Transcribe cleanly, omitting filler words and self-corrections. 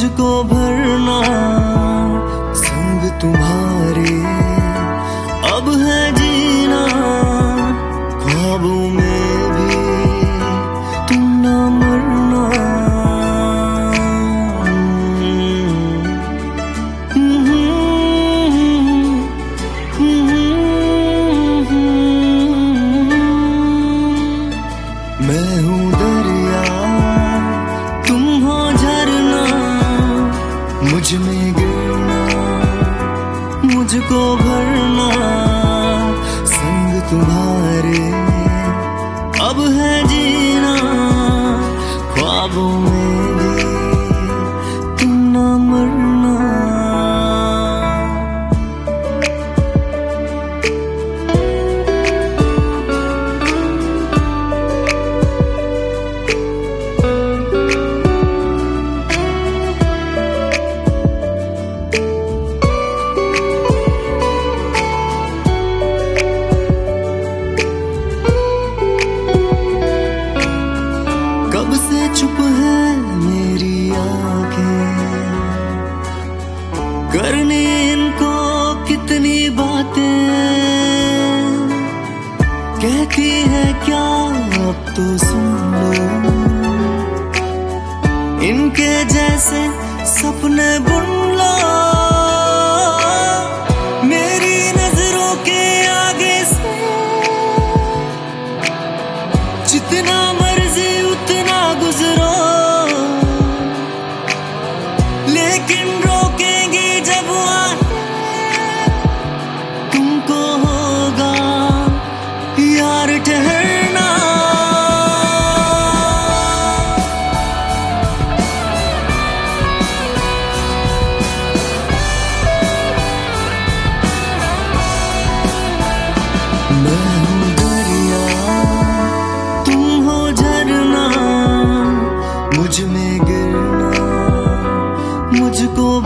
मुझको भरना संग तुम्हारे अब है जीना, ख्वाबों में भी तुम ना मरना। मैं हूँ दरिया तुम हो झरना, मुझ में गिरना मुझको भरना संग तुम्हारे अब है जीना, ख्वाबों में भी तुम ना मरना। कब से चुप है मेरी आंखें, करनी इनको कितनी बातें, कहती है क्या अब तो सुन लो, इनके जैसे सपने बुन लो। मेरी नजरों के आगे से जितना मर्जी उतना गुजरो, लेकिन रोकेंगे जब तुमको होगा यार ठहरना। मैं हूँ दरिया तुम हो झरना, मुझ में गिरना मुझको